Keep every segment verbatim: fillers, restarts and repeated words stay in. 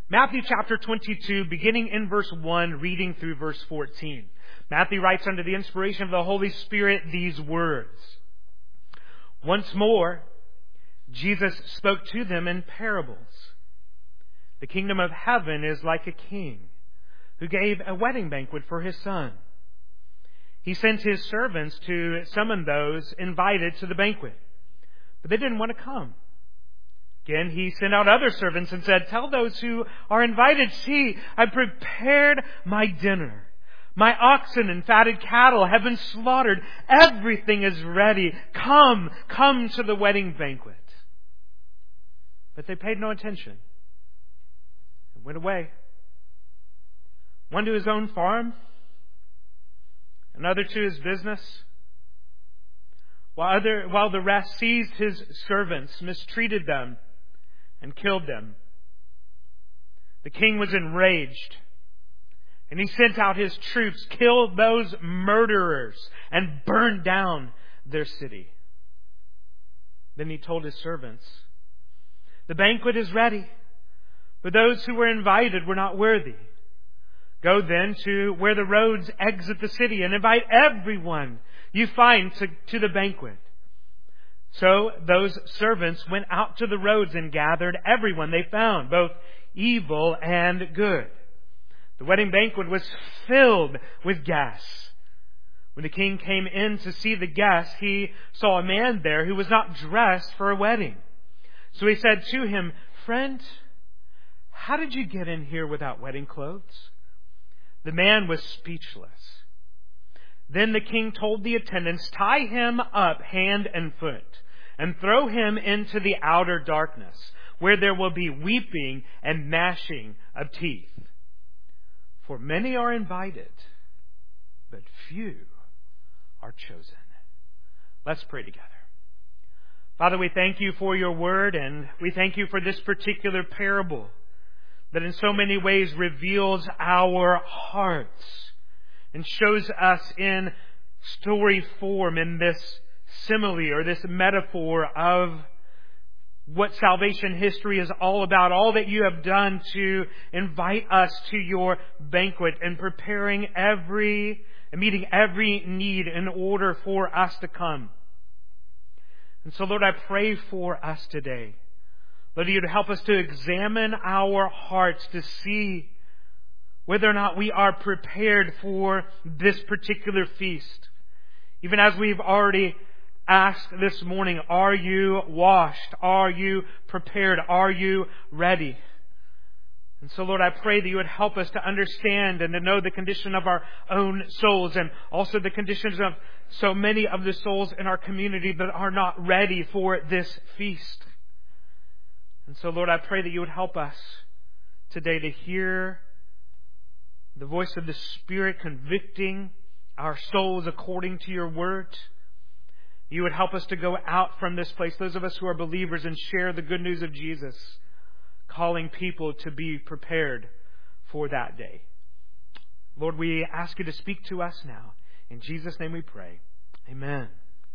Matthew chapter twenty-two, beginning in verse one, reading through verse fourteen. Matthew writes under the inspiration of the Holy Spirit these words. Once more, Jesus spoke to them in parables. The kingdom of heaven is like a king who gave a wedding banquet for his son. He sent his servants to summon those invited to the banquet, but they didn't want to come. Again, he sent out other servants and said, "Tell those who are invited, see, I prepared my dinner. My oxen and fatted cattle have been slaughtered. Everything is ready. Come, come to the wedding banquet." But they paid no attention and went away. One to his own farm, another to his business, while, other, while the rest seized his servants, mistreated them, and killed them. The king was enraged, and he sent out his troops, killed those murderers, and burned down their city. Then he told his servants, "The banquet is ready, but those who were invited were not worthy. Go then to where the roads exit the city and invite everyone you find to, to the banquet." So those servants went out to the roads and gathered everyone they found, both evil and good. The wedding banquet was filled with guests. When the king came in to see the guests, he saw a man there who was not dressed for a wedding. So he said to him, "Friend, how did you get in here without wedding clothes?" The man was speechless. Then the king told the attendants, "Tie him up hand and foot and throw him into the outer darkness, where there will be weeping and gnashing of teeth. For many are invited, but few are chosen." Let's pray together. Father, we thank you for your word, and we thank you for this particular parable that in so many ways reveals our hearts and shows us in story form, in this simile or this metaphor of what salvation history is all about, all that you have done to invite us to your banquet and preparing every, and meeting every need in order for us to come. And so, Lord, I pray for us today. Lord, you'd help us to examine our hearts to see whether or not we are prepared for this particular feast. Even as we've already asked this morning, are you washed? Are you prepared? Are you ready? And so, Lord, I pray that you would help us to understand and to know the condition of our own souls, and also the conditions of so many of the souls in our community that are not ready for this feast. And so, Lord, I pray that you would help us today to hear the voice of the Spirit convicting our souls according to your word. You would help us to go out from this place, those of us who are believers, and share the good news of Jesus, calling people to be prepared for that day. Lord, we ask you to speak to us now. In Jesus' name we pray. Amen.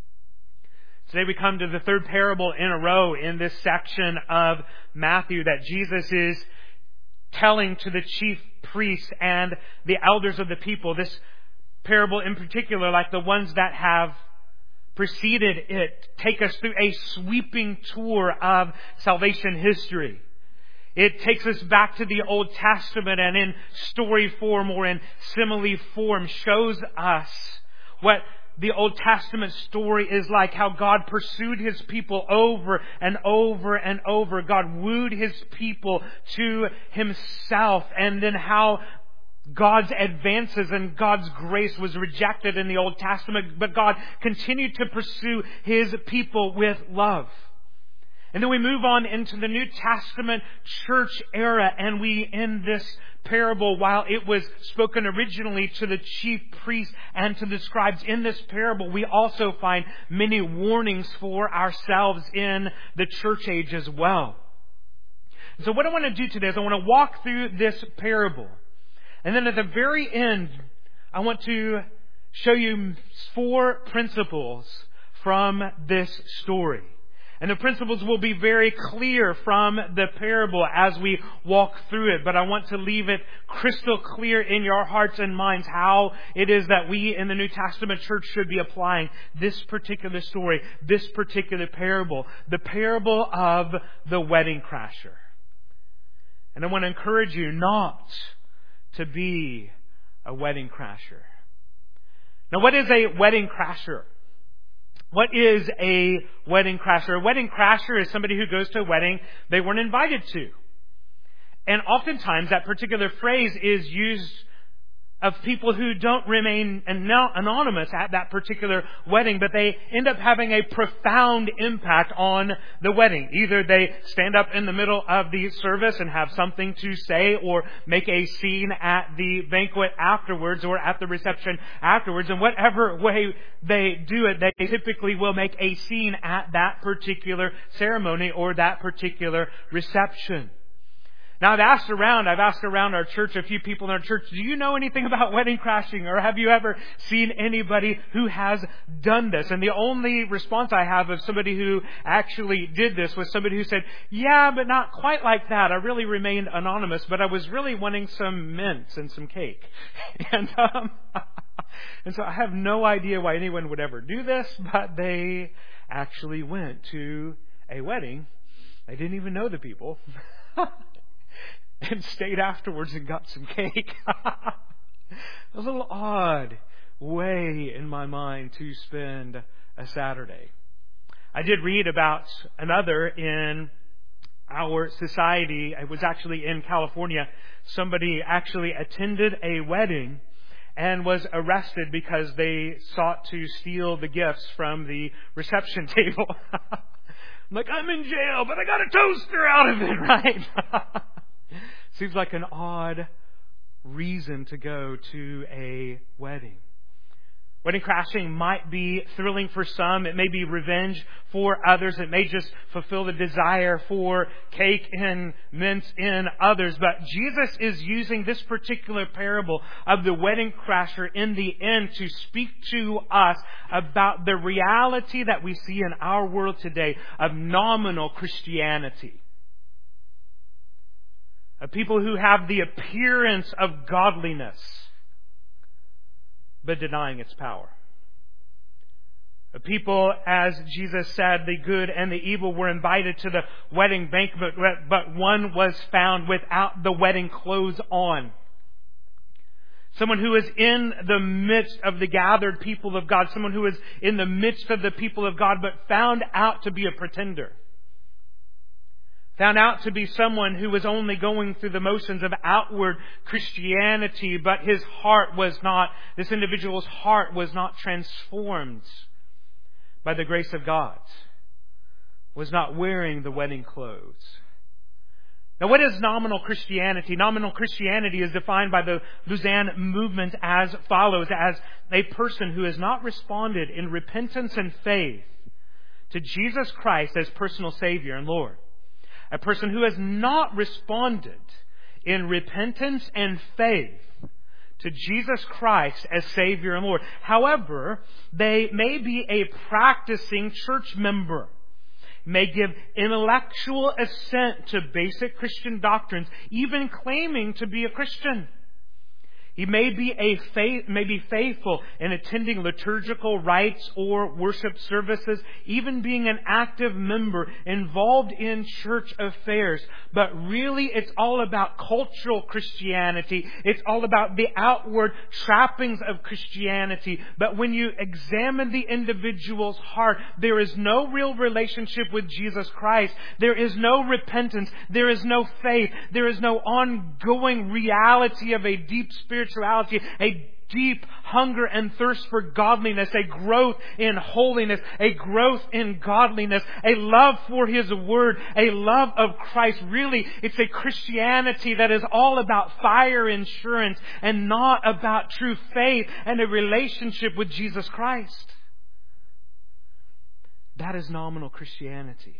Today we come to the third parable in a row in this section of Matthew that Jesus is telling to the chief priests and the elders of the people. This parable in particular, like the ones that have preceded it, take us through a sweeping tour of salvation history. It takes us back to the Old Testament, and in story form or in simile form shows us what the Old Testament story is like, how God pursued His people over and over and over. God wooed His people to Himself, and then how God's advances and God's grace was rejected in the Old Testament, but God continued to pursue His people with love. And then we move on into the New Testament church era, and we end this parable, while it was spoken originally to the chief priests and to the scribes, in this parable we also find many warnings for ourselves in the church age as well. So what I want to do today is I want to walk through this parable. And then at the very end, I want to show you four principles from this story. And the principles will be very clear from the parable as we walk through it. But I want to leave it crystal clear in your hearts and minds how it is that we in the New Testament church should be applying this particular story, this particular parable, the parable of the wedding crasher. And I want to encourage you not to be a wedding crasher. Now, what is a wedding crasher? What is a wedding crasher? A wedding crasher is somebody who goes to a wedding they weren't invited to. And oftentimes that particular phrase is used of people who don't remain anonymous at that particular wedding, but they end up having a profound impact on the wedding. Either they stand up in the middle of the service and have something to say, or make a scene at the banquet afterwards or at the reception afterwards. And whatever way they do it, they typically will make a scene at that particular ceremony or that particular reception. Now, I've asked around, I've asked around our church, a few people in our church, do you know anything about wedding crashing? Or have you ever seen anybody who has done this? And the only response I have of somebody who actually did this was somebody who said, yeah, but not quite like that. I really remained anonymous, but I was really wanting some mints and some cake. And, um, and so I have no idea why anyone would ever do this, but they actually went to a wedding. They didn't even know the people. And stayed afterwards and got some cake. A little odd way in my mind to spend a Saturday. I did read about another in our society. It was actually in California. Somebody actually attended a wedding and was arrested because they sought to steal the gifts from the reception table. I'm like, I'm in jail, but I got a toaster out of it, right? Seems like an odd reason to go to a wedding. Wedding crashing might be thrilling for some. It may be revenge for others. It may just fulfill the desire for cake and mints in others. But Jesus is using this particular parable of the wedding crasher in the end to speak to us about the reality that we see in our world today of nominal Christianity. Of people who have the appearance of godliness, but denying its power. Of people, as Jesus said, the good and the evil were invited to the wedding banquet, but one was found without the wedding clothes on. Someone who is in the midst of the gathered people of God. Someone who is in the midst of the people of God, but found out to be a pretender. Found out to be someone who was only going through the motions of outward Christianity, but his heart was not, this individual's heart was not transformed by the grace of God. Was not wearing the wedding clothes. Now, what is nominal Christianity? Nominal Christianity is defined by the Lausanne movement as follows: as a person who has not responded in repentance and faith to Jesus Christ as personal Savior and Lord. A person who has not responded in repentance and faith to Jesus Christ as Savior and Lord. However, they may be a practicing church member, may give intellectual assent to basic Christian doctrines, even claiming to be a Christian. He may be a faith, may be faithful in attending liturgical rites or worship services, even being an active member involved in church affairs. But really, it's all about cultural Christianity. It's all about the outward trappings of Christianity. But when you examine the individual's heart, there is no real relationship with Jesus Christ. There is no repentance. There is no faith. There is no ongoing reality of a deep spirituality, a deep hunger and thirst for godliness, a growth in holiness, a growth in godliness, a love for His Word, a love of Christ. Really, it's a Christianity that is all about fire insurance and not about true faith and a relationship with Jesus Christ. That is nominal Christianity.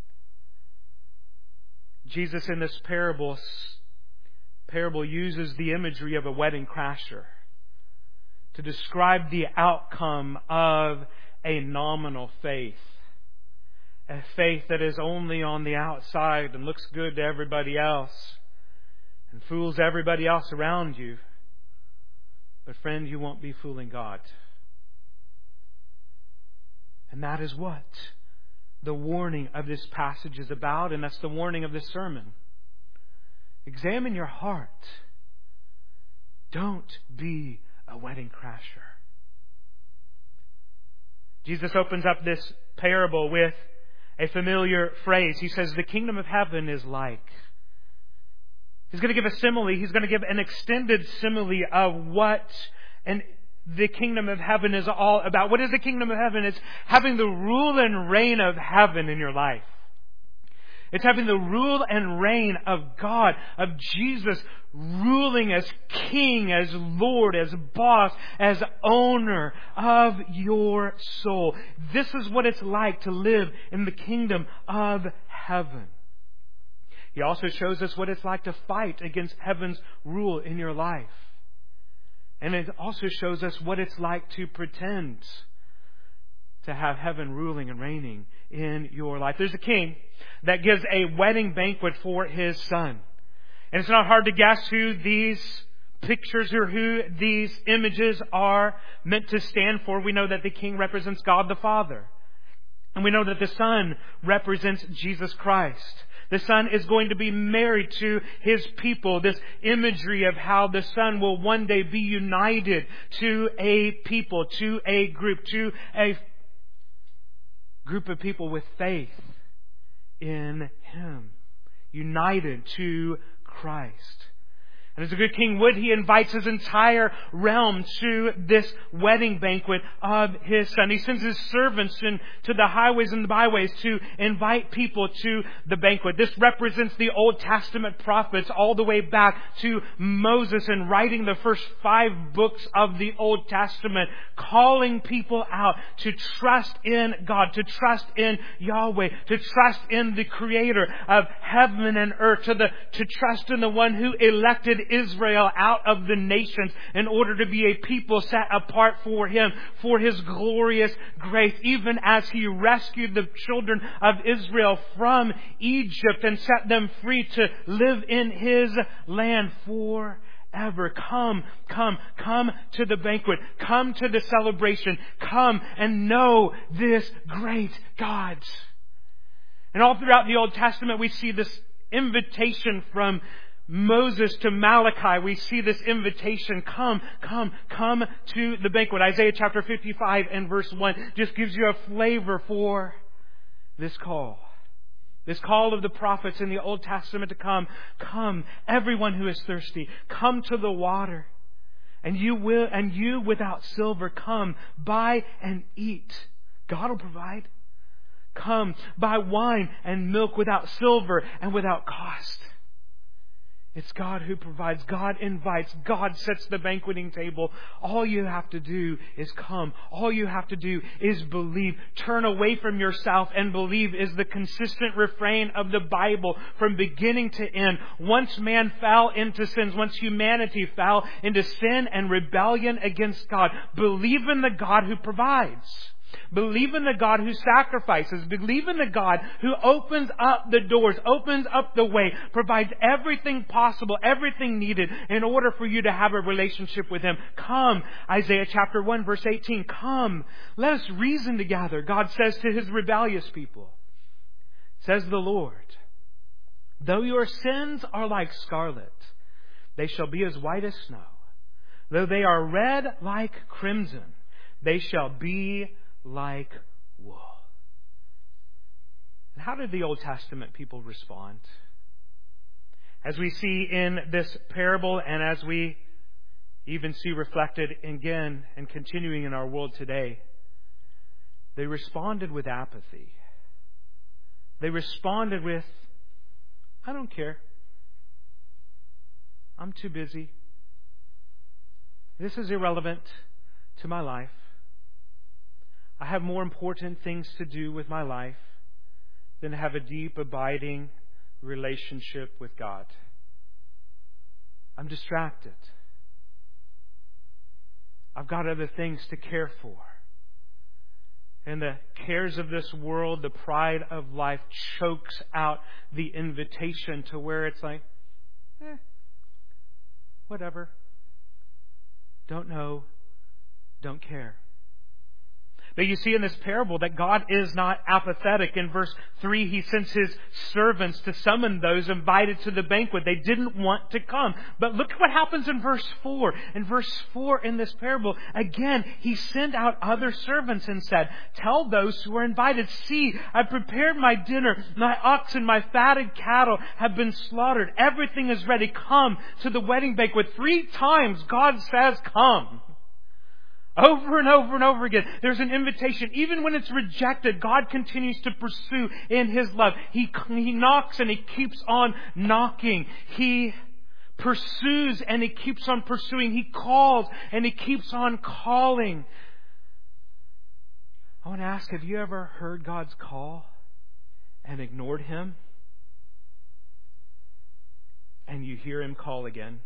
Jesus in this parable parable uses the imagery of a wedding crasher to describe the outcome of a nominal faith. a faith that is only on the outside and looks good to everybody else and fools everybody else around you. But friend, you won't be fooling God. And that is what the warning of this passage is about, and that's the warning of this sermon. Examine your heart. Don't be a wedding crasher. Jesus opens up this parable with a familiar phrase. He says, the kingdom of heaven is like. He's going to give a simile. He's going to give an extended simile of what an, the kingdom of heaven is all about. What is the kingdom of heaven? It's having the rule and reign of heaven in your life. It's having the rule and reign of God, of Jesus ruling as King, as Lord, as boss, as owner of your soul. This is what it's like to live in the kingdom of heaven. He also shows us what it's like to fight against heaven's rule in your life. And it also shows us what it's like to pretend to have heaven ruling and reigning in your life. There's a king that gives a wedding banquet for his son. And it's not hard to guess who these pictures or who these images are meant to stand for. We know that the king represents God the Father. And we know that the Son represents Jesus Christ. The Son is going to be married to His people. This imagery of how the Son will one day be united to a people, to a group, to a group of people with faith in Him. United to Christ. And as a good king would, he invites his entire realm to this wedding banquet of his son. He sends his servants into the highways and the byways to invite people to the banquet. This represents the Old Testament prophets all the way back to Moses and writing the first five books of the Old Testament, calling people out to trust in God, to trust in Yahweh, to trust in the Creator of heaven and earth, to the to trust in the one who elected Israel out of the nations in order to be a people set apart for Him, for His glorious grace, even as He rescued the children of Israel from Egypt and set them free to live in His land forever. Come, come, come to the banquet. Come to the celebration. Come and know this great God. And all throughout the Old Testament we see this invitation from Moses to Malachi. We see this invitation. Come, come, come to the banquet. Isaiah chapter fifty-five and verse one just gives you a flavor for this call. This call of the prophets in the Old Testament to come. Come, everyone who is thirsty, come to the water. And you will, and you without silver, come, buy and eat. God will provide. Come, buy wine and milk without silver and without cost. It's God who provides. God invites. God sets the banqueting table. All you have to do is come. All you have to do is believe. Turn away from yourself and believe is the consistent refrain of the Bible from beginning to end. Once man fell into sins, once humanity fell into sin and rebellion against God, believe in the God who provides. Believe in the God who sacrifices. Believe in the God who opens up the doors, opens up the way, provides everything possible, everything needed in order for you to have a relationship with Him. Come, Isaiah chapter one verse eighteen, come, let us reason together. God says to His rebellious people, says the Lord, though your sins are like scarlet, they shall be as white as snow. Though they are red like crimson, they shall be like wool. And how did the Old Testament people respond? As we see in this parable and as we even see reflected again and continuing in our world today, they responded with apathy. They responded with, I don't care. I'm too busy. This is irrelevant to my life. I have more important things to do with my life than to have a deep, abiding relationship with God. I'm distracted. I've got other things to care for. And the cares of this world, the pride of life chokes out the invitation to where it's like, eh, whatever. Don't know. Don't care. But you see in this parable that God is not apathetic. In verse three, He sends His servants to summon those invited to the banquet. They didn't want to come. But look what happens in verse four. In verse four in this parable, again, He sent out other servants and said, tell those who are invited, see, I prepared my dinner. My oxen, my fatted cattle have been slaughtered. Everything is ready. Come to the wedding banquet. Three times God says, come. Over and over and over again, there's an invitation. Even when it's rejected, God continues to pursue in His love. He, he knocks and He keeps on knocking. He pursues and He keeps on pursuing. He calls and He keeps on calling. I want to ask, have you ever heard God's call and ignored Him? And you hear Him call again?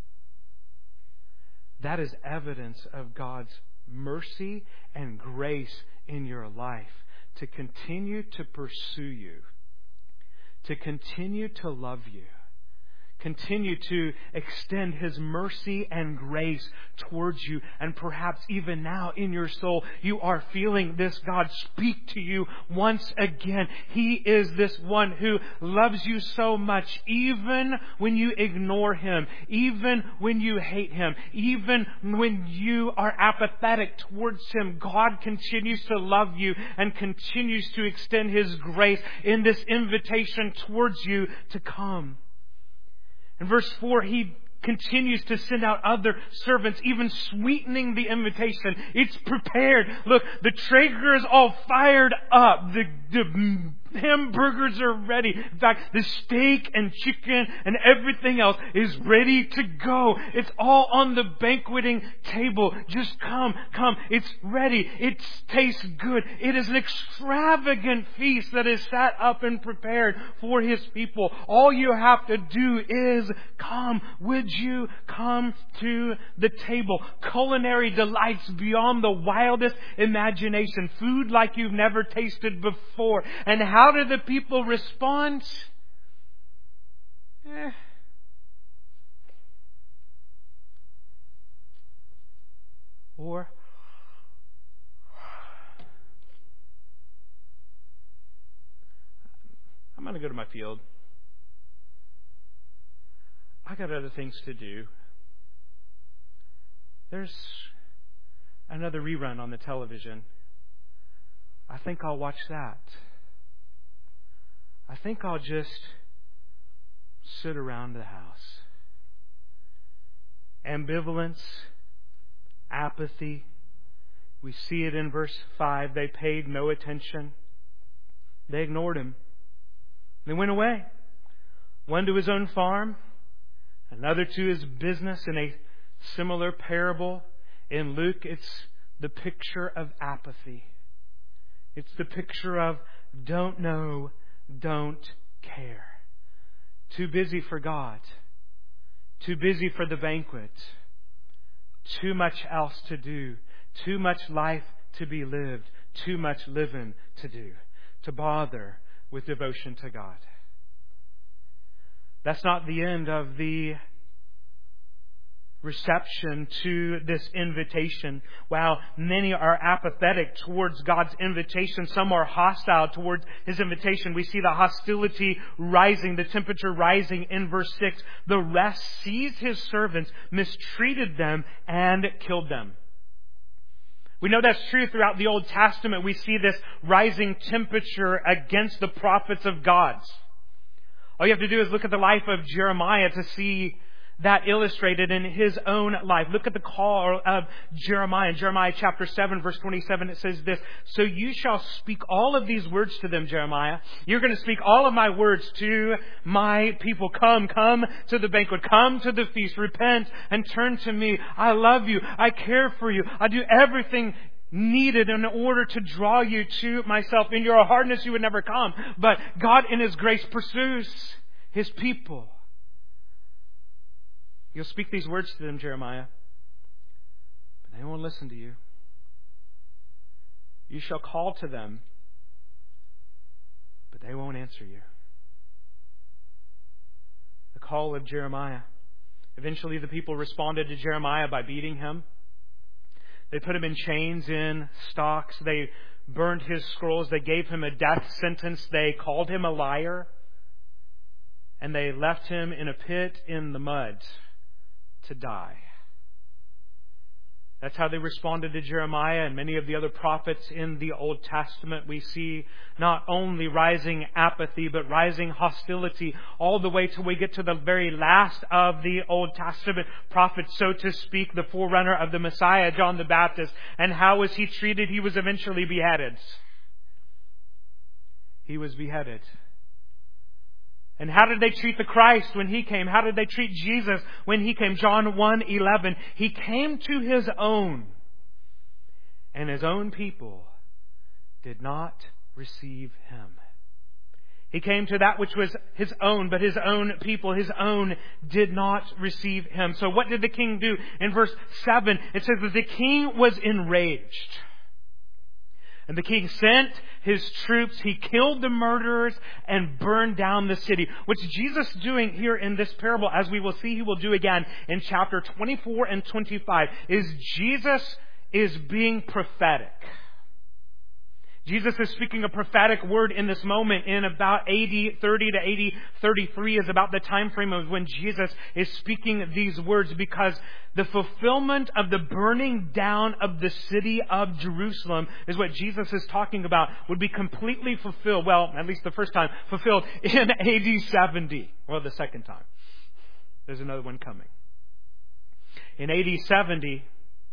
That is evidence of God's mercy and grace in your life to continue to pursue you, to continue to love you, continue to extend His mercy and grace towards you. And perhaps even now in your soul, you are feeling this God speak to you once again. He is this one who loves you so much, even when you ignore Him, even when you hate Him, even when you are apathetic towards Him. God continues to love you and continues to extend His grace in this invitation towards you to come. In verse four, He continues to send out other servants, even sweetening the invitation. It's prepared. Look, the Traeger is all fired up. The, the hamburgers are ready. In fact, the steak and chicken and everything else is ready to go. It's all on the banqueting table. Just come, come. It's ready. It tastes good. It is an extravagant feast that is set up and prepared for His people. All you have to do is come. Would you come to the table? Culinary delights beyond the wildest imagination. Food like you've never tasted before. And how How do the people respond? Eh. Or I'm going to go to my field. I got other things to do. There's another rerun on the television. I think I'll watch that. I think I'll just sit around the house. Ambivalence, apathy. We see it in verse five. They paid no attention. They ignored Him. They went away. One to his own farm, another to his business. In a similar parable in Luke, it's the picture of apathy. It's the picture of don't know, don't care. Too busy for God. Too busy for the banquet. Too much else to do. Too much life to be lived. Too much living to do. To bother with devotion to God. That's not the end of the reception to this invitation. While many are apathetic towards God's invitation, some are hostile towards His invitation. We see the hostility rising, the temperature rising in verse six. The rest seized His servants, mistreated them, and killed them. We know that's true throughout the Old Testament. We see this rising temperature against the prophets of God. All you have to do is look at the life of Jeremiah to see that illustrated in his own life. Look at the call of Jeremiah. In Jeremiah chapter seven, verse twenty-seven, it says this, so you shall speak all of these words to them, Jeremiah. You're going to speak all of my words to my people. Come, come to the banquet. Come to the feast. Repent and turn to me. I love you. I care for you. I do everything needed in order to draw you to myself. In your hardness, you would never come. But God in His grace pursues His people. You'll speak these words to them, Jeremiah, but they won't listen to you. You shall call to them, but they won't answer you. The call of Jeremiah. Eventually the people responded to Jeremiah by beating him. They put him in chains in stocks. They burned his scrolls. They gave him a death sentence. They called him a liar. And they left him in a pit in the mud to die. That's how they responded to Jeremiah and many of the other prophets in the Old Testament. We see not only rising apathy, but rising hostility all the way till we get to the very last of the Old Testament prophets, so to speak, the forerunner of the Messiah, John the Baptist. And how was he treated? He was eventually beheaded. He was beheaded. And how did they treat the Christ when He came? How did they treat Jesus when He came? John one eleven. He came to His own, and His own people did not receive Him. He came to that which was His own, but His own people, His own, did not receive Him. So what did the king do? In verse seven, it says that the king was enraged. And the king sent his troops. He killed the murderers and burned down the city. What's Jesus doing here in this parable, as we will see He will do again in chapter twenty-four and twenty-five, is Jesus is being prophetic. Jesus is speaking a prophetic word in this moment in about A D thirty to A D thirty-three is about the time frame of when Jesus is speaking these words, because the fulfillment of the burning down of the city of Jerusalem is what Jesus is talking about, would be completely fulfilled, well, at least the first time, fulfilled in A D seventy. Well, the second time. There's another one coming. In A D seventy,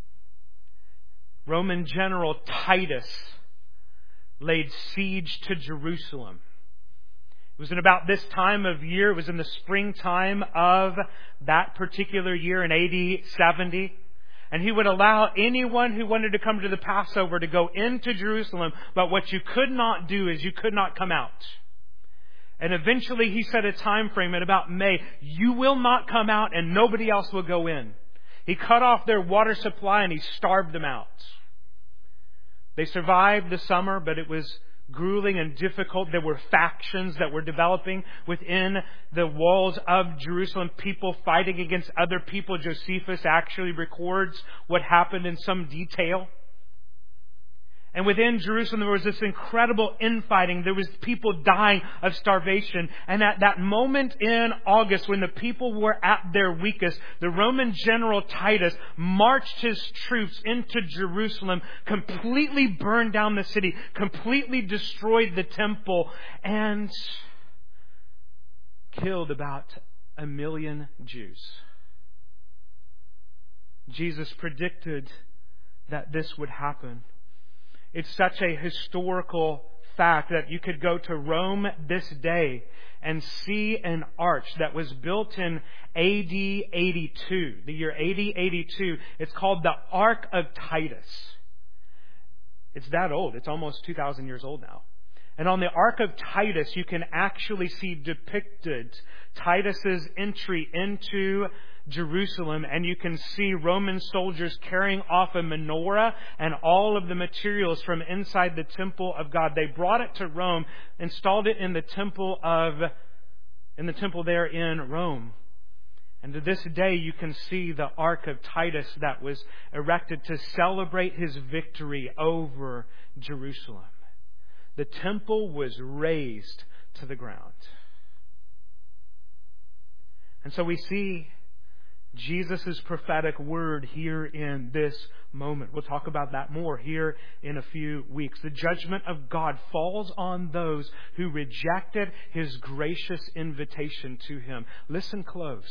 Roman general Titus laid siege to Jerusalem. It was in about this time of year. It was in the springtime of that particular year in A D seventy. And he would allow anyone who wanted to come to the Passover to go into Jerusalem. But what you could not do is you could not come out. And eventually he set a time frame at about May. You will not come out and nobody else will go in. He cut off their water supply and he starved them out. They survived the summer, but it was grueling and difficult. There were factions that were developing within the walls of Jerusalem, people fighting against other people. Josephus actually records what happened in some detail. And within Jerusalem, there was this incredible infighting. There was people dying of starvation. And at that moment in August, when the people were at their weakest, the Roman general Titus marched his troops into Jerusalem, completely burned down the city, completely destroyed the temple, and killed about a million Jews. Jesus predicted that this would happen. It's such a historical fact that you could go to Rome this day and see an arch that was built in A D eighty-two, the year A D eighty-two. It's called the Ark of Titus. It's that old. It's almost two thousand years old now. And on the Ark of Titus, you can actually see depicted Titus's entry into Jerusalem, and you can see Roman soldiers carrying off a menorah and all of the materials from inside the temple of God. They brought it to Rome, installed it in the temple of, in the temple there in Rome. And to this day, you can see the Ark of Titus that was erected to celebrate his victory over Jerusalem. The temple was razed to the ground. And so we see Jesus' prophetic word here in this moment. We'll talk about that more here in a few weeks. The judgment of God falls on those who rejected His gracious invitation to Him. Listen close.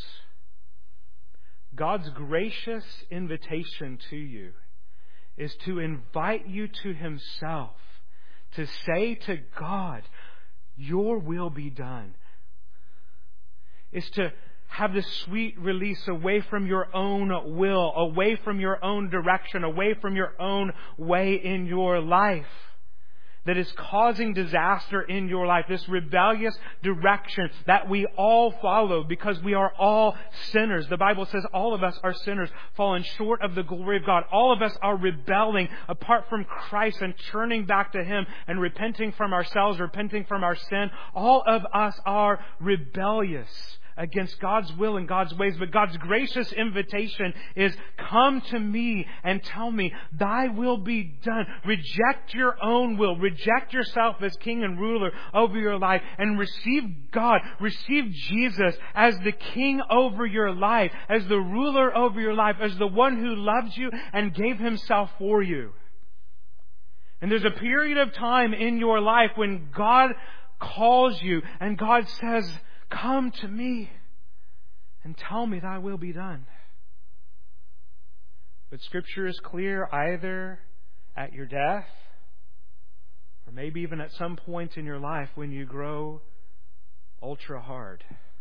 God's gracious invitation to you is to invite you to Himself, to say to God, your will be done. Is to have this sweet release away from your own will, away from your own direction, away from your own way in your life. that is causing disaster in your life, this rebellious direction that we all follow because we are all sinners. The Bible says all of us are sinners, fallen short of the glory of God. All of us are rebelling apart from Christ and turning back to Him and repenting from ourselves, repenting from our sin. All of us are rebellious against God's will and God's ways. But God's gracious invitation is, come to me and tell me, thy will be done. Reject your own will. Reject yourself as king and ruler over your life and receive God. Receive Jesus as the king over your life, as the ruler over your life, as the one who loves you and gave Himself for you. And there's a period of time in your life when God calls you and God says, come to me and tell me thy will be done. But Scripture is clear, either at your death or maybe even at some point in your life when you grow ultra hard,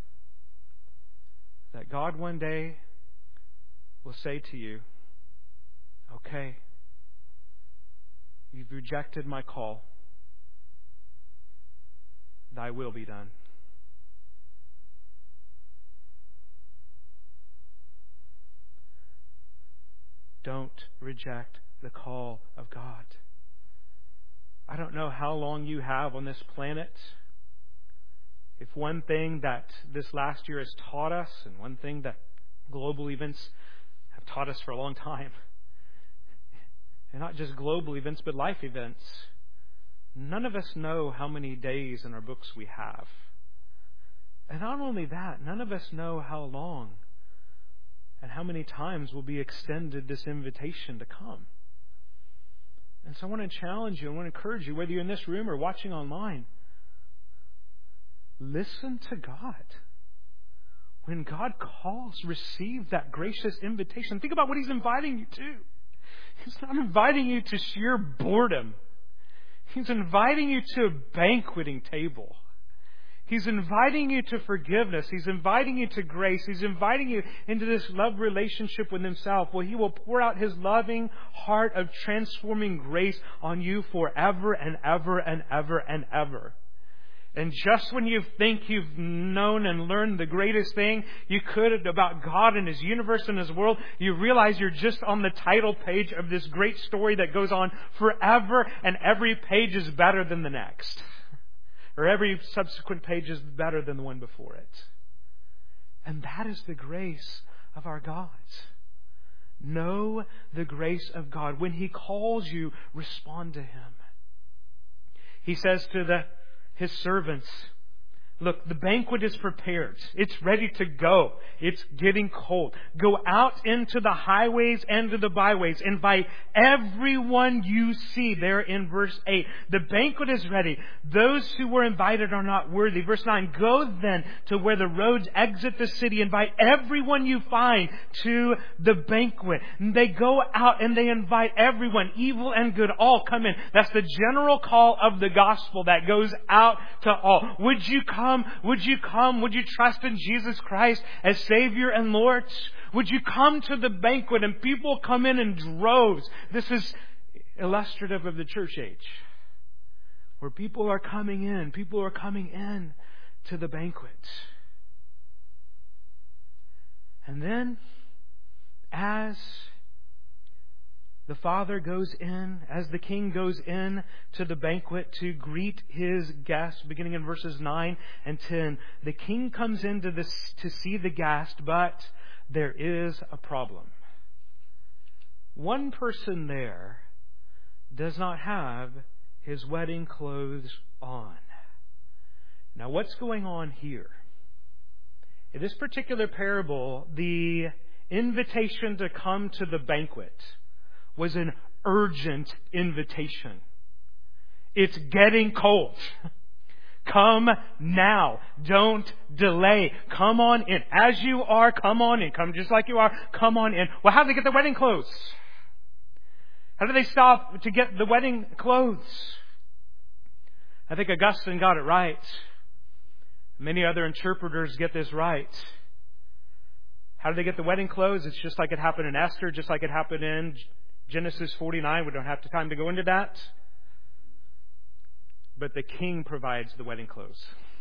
that God one day will say to you, okay, you've rejected my call. Thy will be done. Don't reject the call of God. I don't know how long you have on this planet. If one thing that this last year has taught us, and one thing that global events have taught us for a long time, and not just global events, but life events, none of us know how many days in our books we have. And not only that, none of us know how long and how many times will be extended this invitation to come. And so I want to challenge you, I want to encourage you, whether you're in this room or watching online, listen to God. When God calls, receive that gracious invitation. Think about what He's inviting you to. He's not inviting you to sheer boredom. He's inviting you to a banqueting table. He's inviting you to forgiveness. He's inviting you to grace. He's inviting you into this love relationship with Himself, where He will pour out His loving heart of transforming grace on you forever and ever and ever and ever. And just when you think you've known and learned the greatest thing you could about God and His universe and His world, you realize you're just on the title page of this great story that goes on forever, and every page is better than the next. Or every subsequent page is better than the one before it. And that is the grace of our God. Know the grace of God. When He calls you, respond to Him. He says to the His servants, look, the banquet is prepared. It's ready to go. It's getting cold. Go out into the highways and to the byways. Invite everyone you see. There in verse eight. The banquet is ready. Those who were invited are not worthy. Verse nine. Go then to where the roads exit the city. Invite everyone you find to the banquet. And they go out and they invite everyone, evil and good, all come in. That's the general call of the gospel that goes out to all. Would you come? Would you come? Would you trust in Jesus Christ as Savior and Lord? Would you come to the banquet? And people come in in droves. This is illustrative of the church age, where people are coming in. People are coming in to the banquet. And then, as the Father goes in, as the King goes in to the banquet to greet His guests, beginning in verses nine and ten, the King comes in to, this, to see the guest, but there is a problem. One person there does not have his wedding clothes on. Now, what's going on here? In this particular parable, the invitation to come to the banquet was an urgent invitation. It's getting cold. Come now. Don't delay. Come on in. As you are, come on in. Come just like you are. Come on in. Well, how do they get the wedding clothes? How do they stop to get the wedding clothes? I think Augustine got it right. Many other interpreters get this right. How do they get the wedding clothes? It's just like it happened in Esther, just like it happened in Genesis forty-nine. We don't have time to go into that. But the king provides the wedding clothes.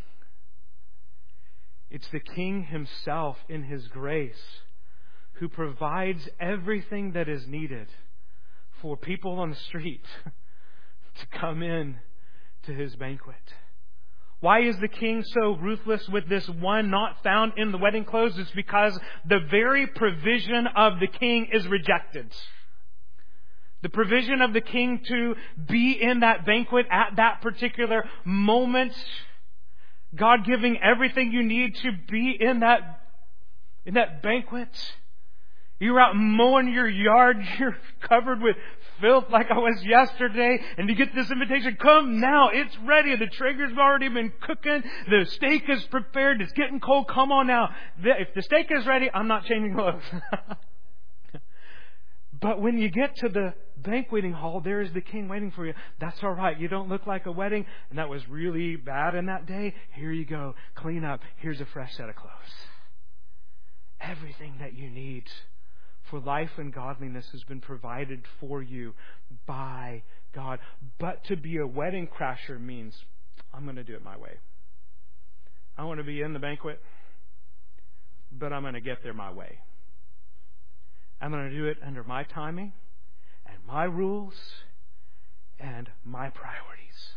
It's the king himself in his grace who provides everything that is needed for people on the street to come in to his banquet. Why is the king so ruthless with this one not found in the wedding clothes? It's because the very provision of the king is rejected. The provision of the king to be in that banquet at that particular moment, God giving everything you need to be in that, in that banquet. You're out mowing your yard, you're covered with filth like I was yesterday, and you get this invitation, come now, it's ready, the Traeger's already been cooking, the steak is prepared, it's getting cold, come on now. If the steak is ready, I'm not changing clothes. But when you get to the banqueting hall, there is the king waiting for you. That's all right. You don't look like a wedding, and that was really bad in that day. Here you go. Clean up. Here's a fresh set of clothes. Everything that you need for life and godliness has been provided for you by God. But to be a wedding crasher means, I'm going to do it my way. I want to be in the banquet, but I'm going to get there my way. I'm going to do it under my timing and my rules and my priorities.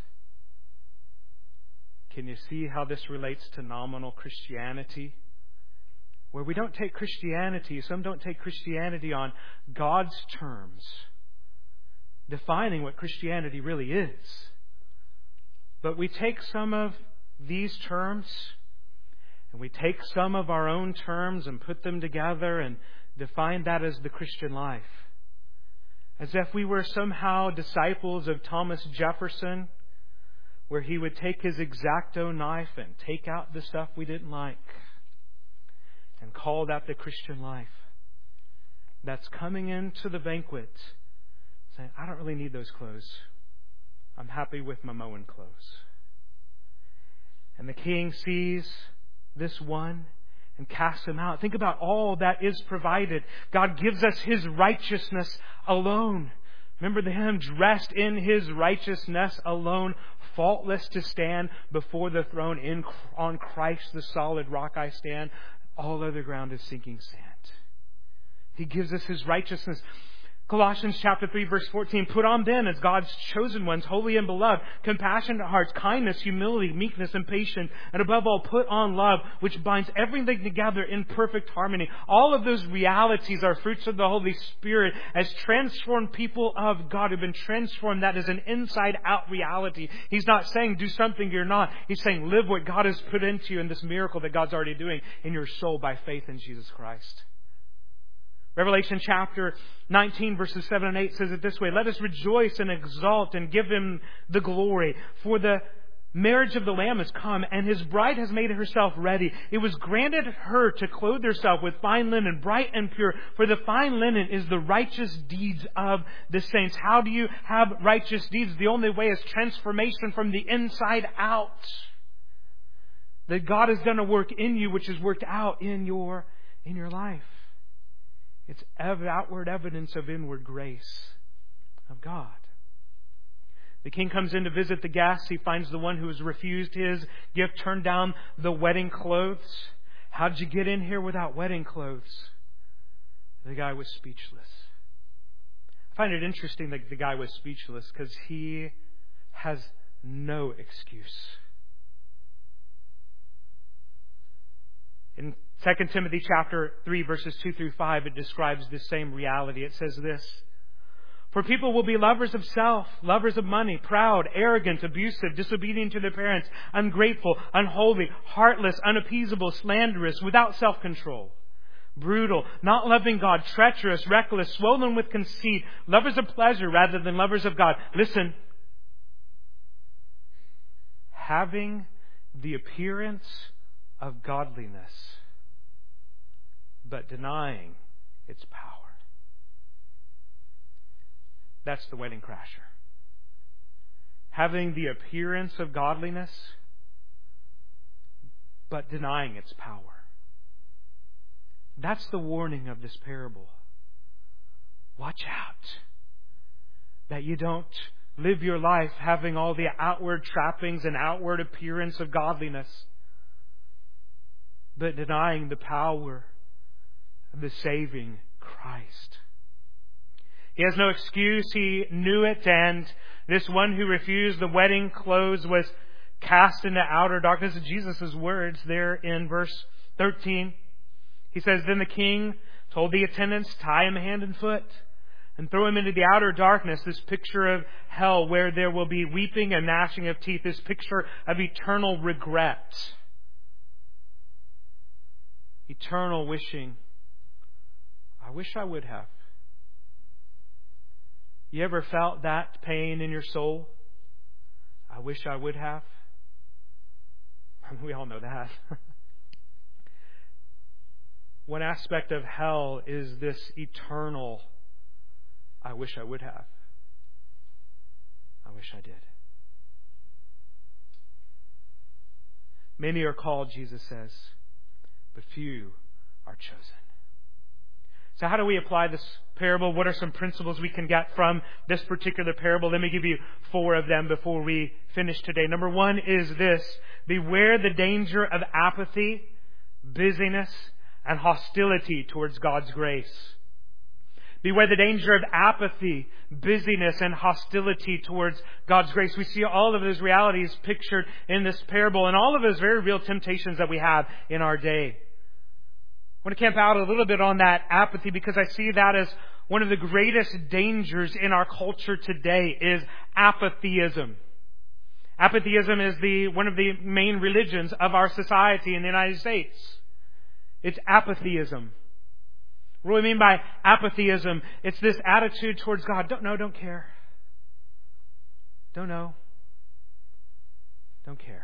Can you see how this relates to nominal Christianity? Where we don't take Christianity, some don't take Christianity on God's terms, defining what Christianity really is. But we take some of these terms and we take some of our own terms and put them together and define that as the Christian life. As if we were somehow disciples of Thomas Jefferson, where he would take his X-Acto knife and take out the stuff we didn't like and call that the Christian life. That's coming into the banquet saying, I don't really need those clothes. I'm happy with my mowing clothes. And the king sees this one and casts him out. Think about all that is provided. God gives us His righteousness alone. Remember the hymn, dressed in His righteousness alone, faultless to stand before the throne. In on Christ the solid rock I stand. All other ground is sinking sand. He gives us His righteousness. Colossians chapter three verse fourteen, put on then as God's chosen ones, holy and beloved, compassionate hearts, kindness, humility, meekness, and patience, and above all put on love, which binds everything together in perfect harmony. All of those realities are fruits of the Holy Spirit as transformed people of God who've been transformed. That is an inside out reality. He's not saying do something you're not. He's saying live what God has put into you in this miracle that God's already doing in your soul by faith in Jesus Christ. Revelation chapter nineteen verses seven and eight says it this way, let us rejoice and exult and give Him the glory. For the marriage of the Lamb has come and His bride has made herself ready. It was granted her to clothe herself with fine linen, bright and pure. For the fine linen is the righteous deeds of the saints. How do you have righteous deeds? The only way is transformation from the inside out. That God has done a work in you which is worked out in your, in your life. It's outward evidence of inward grace of God. The king comes in to visit the guests. He finds the one who has refused his gift, turned down the wedding clothes. How did you get in here without wedding clothes? The guy was speechless. I find it interesting that the guy was speechless because he has no excuse. In Second Timothy chapter three verses two through five, it describes this same reality. It says this, for people will be lovers of self, lovers of money, proud, arrogant, abusive, disobedient to their parents, ungrateful, unholy, heartless, unappeasable, slanderous, without self-control, brutal, not loving God, treacherous, reckless, swollen with conceit, lovers of pleasure rather than lovers of God. Listen, having the appearance of godliness, but denying its power. That's the wedding crasher. Having the appearance of godliness, but denying its power. That's the warning of this parable. Watch out that you don't live your life having all the outward trappings and outward appearance of godliness, but denying the power of the saving Christ. He has no excuse. He knew it, and this one who refused the wedding clothes was cast into outer darkness. Jesus' words there in verse thirteen. He says, "Then the king told the attendants, tie him hand and foot and throw him into the outer darkness." This picture of hell where there will be weeping and gnashing of teeth. This picture of eternal regret. Eternal wishing. I wish I would have. You ever felt that pain in your soul? I wish I would have. We all know that. One aspect of hell is this eternal, I wish I would have. I wish I did. Many are called, Jesus says, but few are chosen. So how do we apply this parable? What are some principles we can get from this particular parable? Let me give you four of them before we finish today. Number one is this: beware the danger of apathy, busyness, and hostility towards God's grace. Beware the danger of apathy, busyness, and hostility towards God's grace. We see all of those realities pictured in this parable and all of those very real temptations that we have in our day. I want to camp out a little bit on that apathy because I see that as one of the greatest dangers in our culture today is apathyism. Apathyism is the one of the main religions of our society in the United States. It's apathyism. What do we mean by apathyism? It's this attitude towards God. Don't know, don't care. Don't know. Don't care.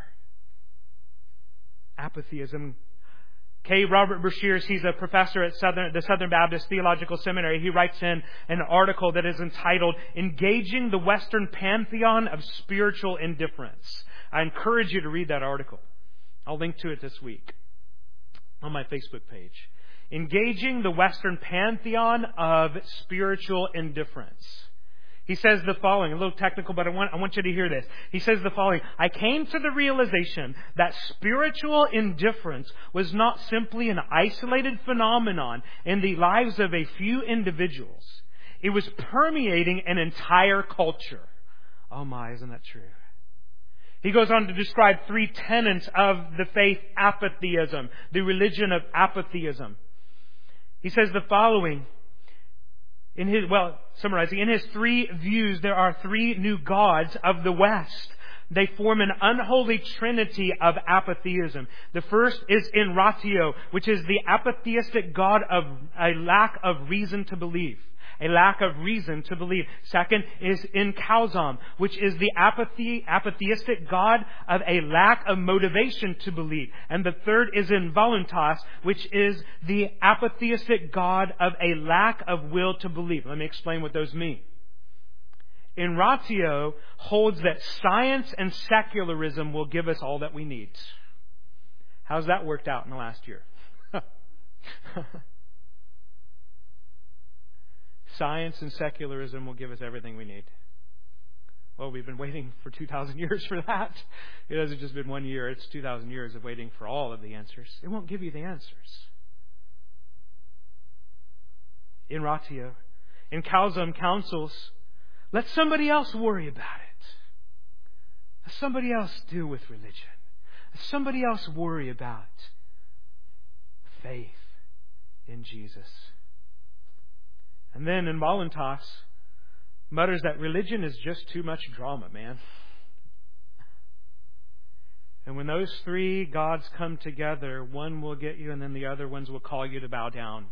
Apathyism. K. Robert Brashears, he's a professor at Southern, the Southern Baptist Theological Seminary. He writes in an article that is entitled, "Engaging the Western Pantheon of Spiritual Indifference." I encourage you to read that article. I'll link to it this week on my Facebook page. Engaging the Western Pantheon of Spiritual Indifference. He says the following, a little technical, but I want, I want you to hear this. He says the following: I came to the realization that spiritual indifference was not simply an isolated phenomenon in the lives of a few individuals. It was permeating an entire culture. Oh my, isn't that true? He goes on to describe three tenets of the faith apathyism, the religion of apathyism. He says the following. In his, well, summarizing, in his three views, there are three new gods of the West. They form an unholy trinity of apathyism. The first is Enratio, which is the apatheistic god of a lack of reason to believe. A lack of reason to believe. Second is Enkauzam, which is the apathy, apatheistic god of a lack of motivation to believe. And the third is Involuntas, which is the apatheistic god of a lack of will to believe. Let me explain what those mean. Enratio holds that science and secularism will give us all that we need. How's that worked out in the last year? Science and secularism will give us everything we need. Well, we've been waiting for two thousand years for that. It hasn't just been one year. It's two thousand years of waiting for all of the answers. It won't give you the answers. Enratio. Enkauzam counsels, let somebody else worry about it. Let somebody else deal with religion. Let somebody else worry about faith in Jesus. And then Involuntas mutters that religion is just too much drama, man. And when those three gods come together, one will get you and then the other ones will call you to bow down.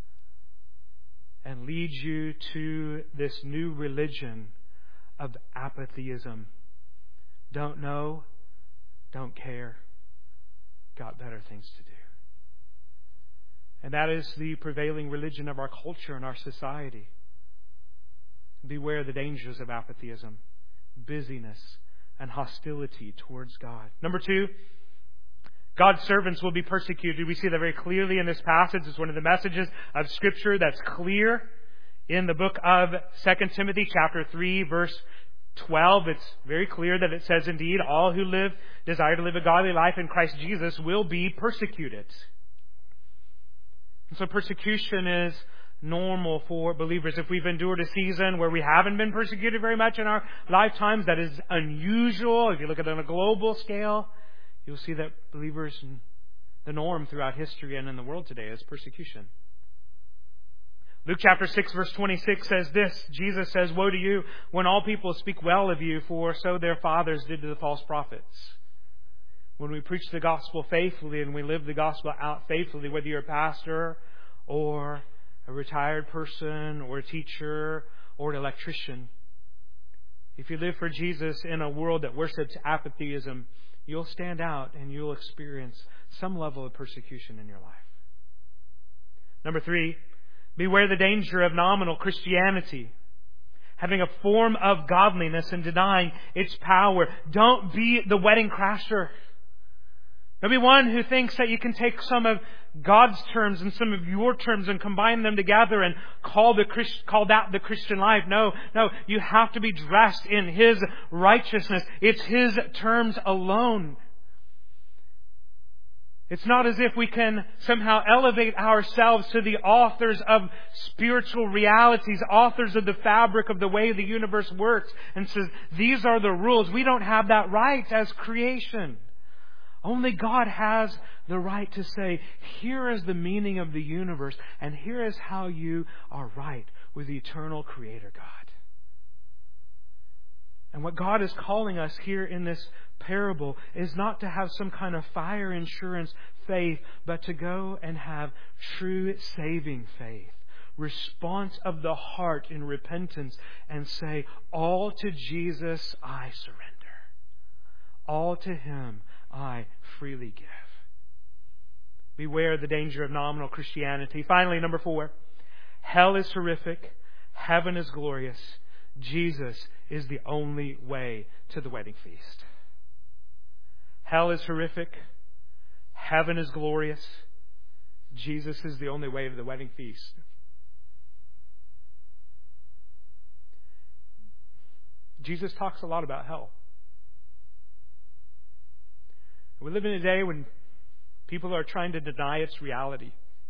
And lead you to this new religion of apathyism. Don't know, don't care, got better things to do. And that is the prevailing religion of our culture and our society. Beware the dangers of apathyism, busyness, and hostility towards God. Number two, God's servants will be persecuted. We see that very clearly in this passage. It's one of the messages of Scripture that's clear in the book of Second Timothy chapter three, verse twelve, it's very clear that it says, indeed, all who live, desire to live a godly life in Christ Jesus will be persecuted. And so persecution is normal for believers. If we've endured a season where we haven't been persecuted very much in our lifetimes, that is unusual. If you look at it on a global scale, you'll see that believers, the norm throughout history and in the world today is persecution. Luke chapter six verse twenty-six says this. Jesus says, "Woe to you when all people speak well of you, for so their fathers did to the false prophets." When we preach the gospel faithfully and we live the gospel out faithfully, whether you're a pastor or a retired person or a teacher or an electrician, if you live for Jesus in a world that worships apatheism, you'll stand out and you'll experience some level of persecution in your life. Number three, beware the danger of nominal Christianity, having a form of godliness and denying its power. Don't be the wedding crasher. Don't be one who thinks that you can take some of God's terms and some of your terms and combine them together and call the Christ, call that the Christian life. No, no, you have to be dressed in His righteousness. It's His terms alone. It's not as if we can somehow elevate ourselves to the authors of spiritual realities, authors of the fabric of the way the universe works, and says, these are the rules. We don't have that right as creation. Only God has the right to say, here is the meaning of the universe, and here is how you are right with the eternal Creator God. And what God is calling us here in this parable is not to have some kind of fire insurance faith, but to go and have true saving faith. Response of the heart in repentance and say, all to Jesus I surrender. All to Him I freely give. Beware the danger of nominal Christianity. Finally, number four, hell is horrific. Heaven is glorious. Jesus is the only way to the wedding feast. Hell is horrific. Heaven is glorious. Jesus is the only way to the wedding feast. Jesus talks a lot about hell. We live in a day when people are trying to deny its reality,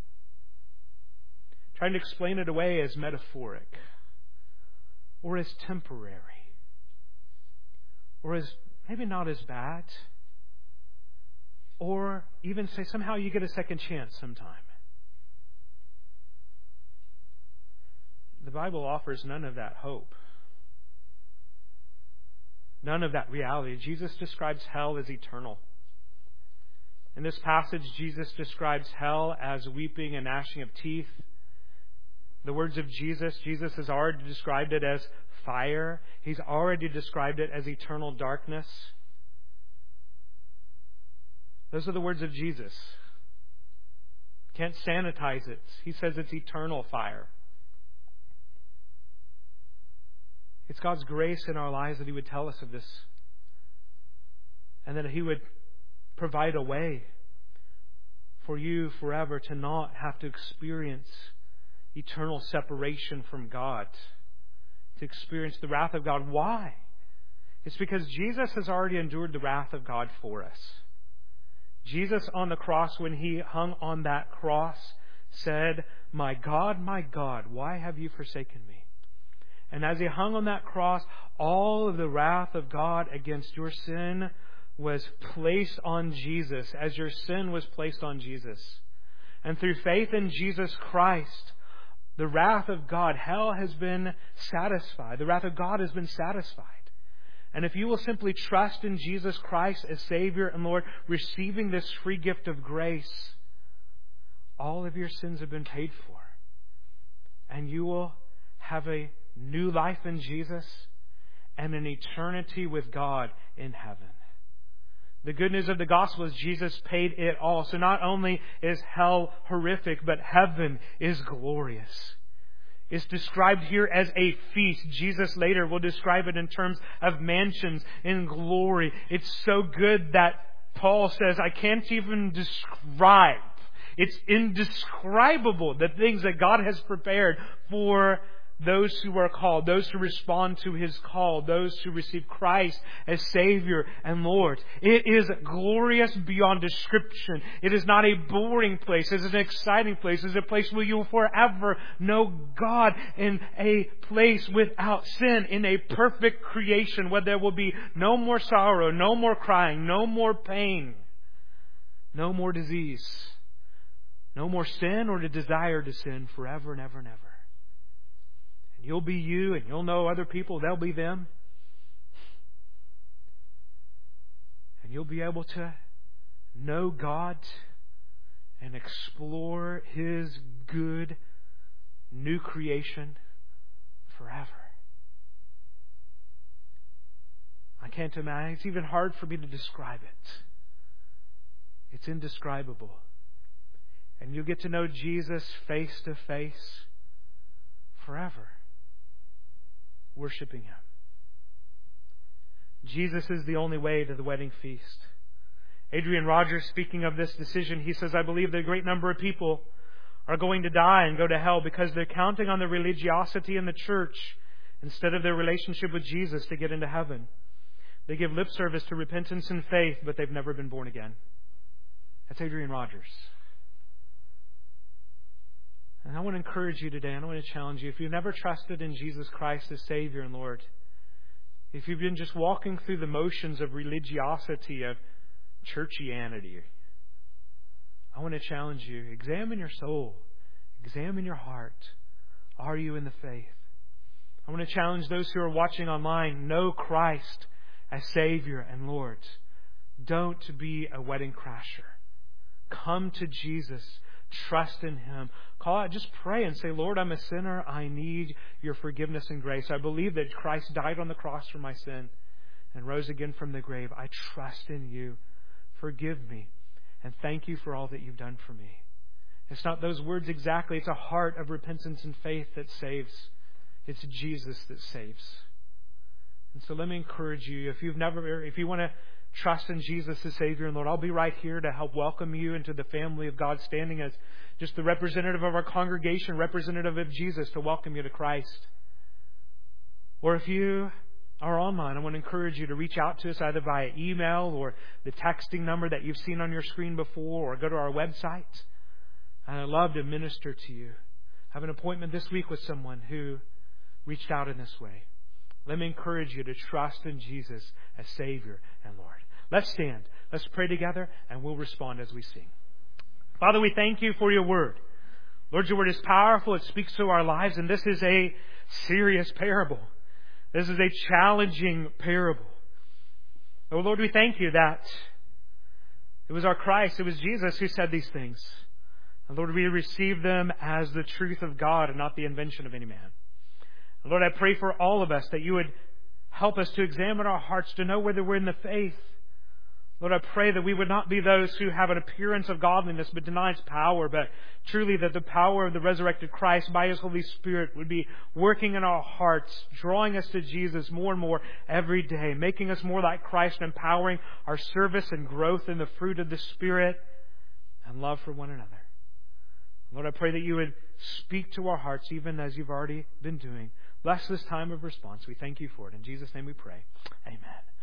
trying to explain it away as metaphoric, or as temporary, or as maybe not as bad, or even say somehow you get a second chance sometime. The Bible offers none of that hope, none of that reality. Jesus describes hell as eternal. In this passage, Jesus describes hell as weeping and gnashing of teeth. The words of Jesus, Jesus has already described it as fire. He's already described it as eternal darkness. Those are the words of Jesus. Can't sanitize it. He says it's eternal fire. It's God's grace in our lives that He would tell us of this, and that He would provide a way for you forever to not have to experience eternal separation from God, to experience the wrath of God. Why? It's because Jesus has already endured the wrath of God for us. Jesus on the cross, when He hung on that cross, said, "My God, my God, why have you forsaken me?" And as He hung on that cross, all of the wrath of God against your sin was placed on Jesus, as your sin was placed on Jesus. And through faith in Jesus Christ, the wrath of God, hell has been satisfied. The wrath of God has been satisfied. And if you will simply trust in Jesus Christ as Savior and Lord, receiving this free gift of grace, all of your sins have been paid for. And you will have a new life in Jesus and an eternity with God in heaven. The good news of the gospel is Jesus paid it all. So not only is hell horrific, but heaven is glorious. It's described here as a feast. Jesus later will describe it in terms of mansions in glory. It's so good that Paul says, I can't even describe. It's indescribable, the things that God has prepared for those who are called, those who respond to His call, those who receive Christ as Savior and Lord. It is glorious beyond description. It is not a boring place. It is an exciting place. It is a place where you will forever know God, in a place without sin, in a perfect creation where there will be no more sorrow, no more crying, no more pain, no more disease, no more sin or the desire to sin forever and ever and ever. And you'll be you, and you'll know other people, they'll be them. And you'll be able to know God and explore His good new creation forever. I can't imagine. It's even hard for me to describe it. It's indescribable. And you'll get to know Jesus face to face forever, worshiping Him. Jesus is the only way to the wedding feast. Adrian Rogers, speaking of this decision, he says, I believe that a great number of people are going to die and go to hell because they're counting on their religiosity in the church instead of their relationship with Jesus to get into heaven. They give lip service to repentance and faith, but they've never been born again. That's Adrian Rogers. And I want to encourage you today, and I want to challenge you, if you've never trusted in Jesus Christ as Savior and Lord, if you've been just walking through the motions of religiosity, of churchianity, I want to challenge you. Examine your soul. Examine your heart. Are you in the faith? I want to challenge those who are watching online. Know Christ as Savior and Lord. Don't be a wedding crasher. Come to Jesus. Trust in Him. Call out. Just pray and say, Lord, I'm a sinner. I need Your forgiveness and grace. I believe that Christ died on the cross for my sin and rose again from the grave. I trust in You. Forgive me. And thank You for all that You've done for me. It's not those words exactly. It's a heart of repentance and faith that saves. It's Jesus that saves. And so let me encourage you. If you've never, if you want to trust in Jesus as Savior and Lord, I'll be right here to help welcome you into the family of God, standing as just the representative of our congregation, representative of Jesus, to welcome you to Christ. Or if you are online, I want to encourage you to reach out to us either via email or the texting number that you've seen on your screen before, or go to our website. And I'd love to minister to you. I have an appointment this week with someone who reached out in this way. Let me encourage you to trust in Jesus as Savior and Lord. Let's stand. Let's pray together, and we'll respond as we sing. Father, we thank You for Your Word. Lord, Your Word is powerful. It speaks to our lives, and this is a serious parable. This is a challenging parable. Oh, Lord, we thank You that it was our Christ, it was Jesus who said these things. And Lord, we receive them as the truth of God and not the invention of any man. And Lord, I pray for all of us that You would help us to examine our hearts to know whether we're in the faith. Lord, I pray that we would not be those who have an appearance of godliness but deny its power, but truly that the power of the resurrected Christ by His Holy Spirit would be working in our hearts, drawing us to Jesus more and more every day, making us more like Christ, empowering our service and growth in the fruit of the Spirit and love for one another. Lord, I pray that You would speak to our hearts even as You've already been doing. Bless this time of response. We thank You for it. In Jesus' name we pray. Amen.